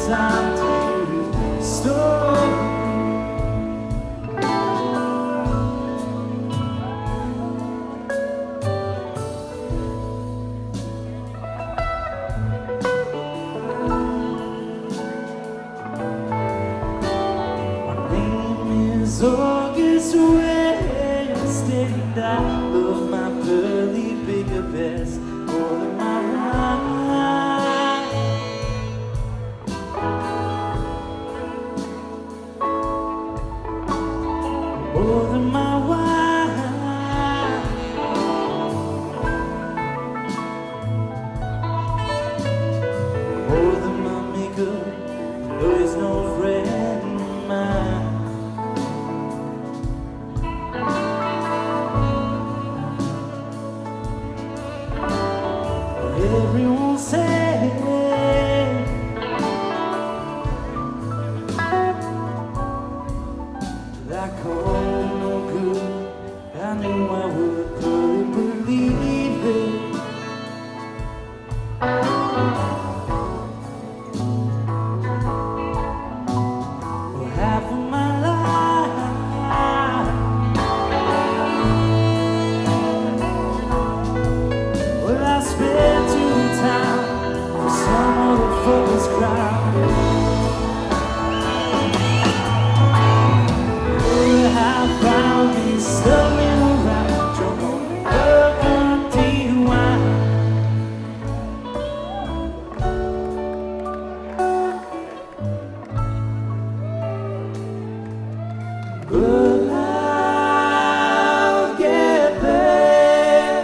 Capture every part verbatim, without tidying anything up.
time to restore. August Wednesday, I love my pearly bigger best more than my wine. More than my wine. More than my makeup, though he's no friend of mine. Everyone say that cold no good. I knew I would, couldn't believe it. For half of my life, well, I spent too time for some other fucker's crowd. Oh, I found me stumbling around, drunk on burgundy wine. But I'll get there.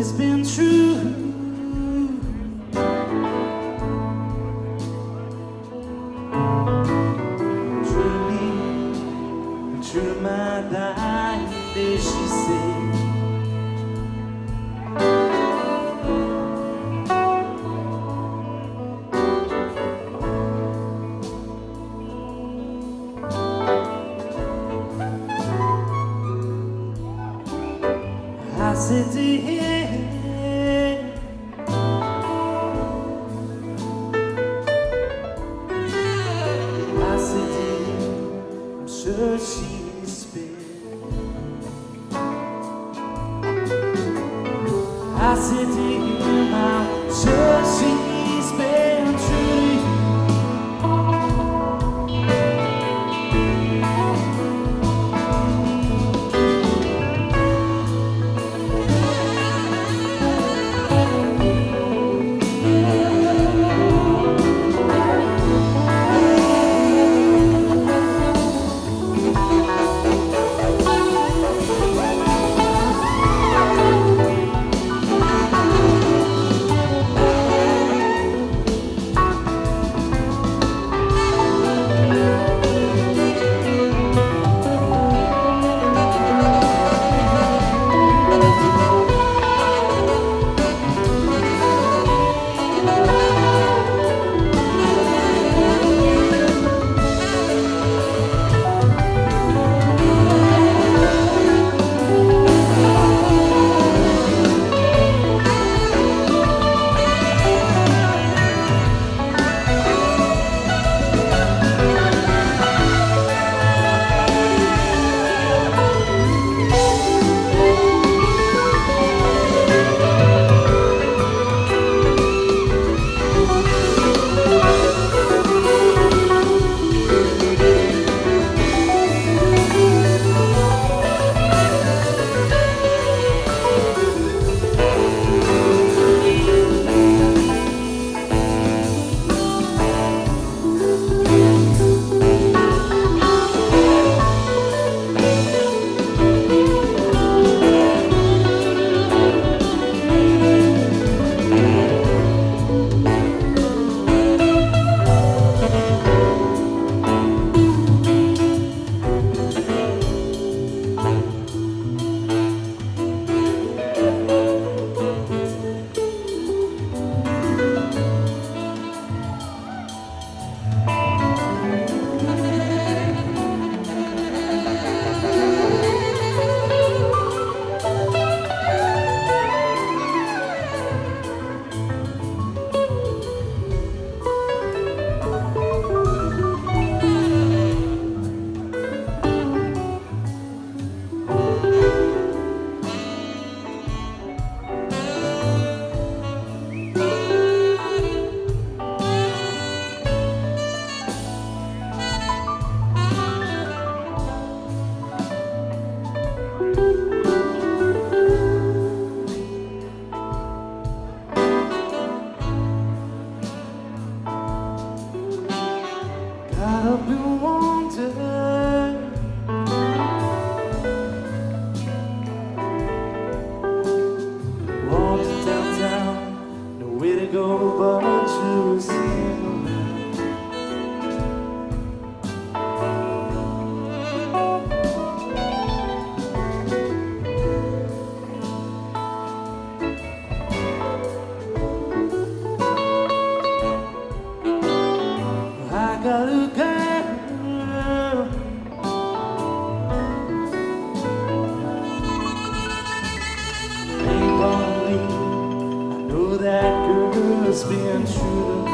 always been true. Truly, true to my dying day, she said. I said, dear, I said, dear, I'm sure she's been. I said, dear, I'm sure she's been truly. I've been wondering, walked downtown, nowhere to go but to sing around. I got a girl. Ain't gonna leave. I know that girl's been true to me.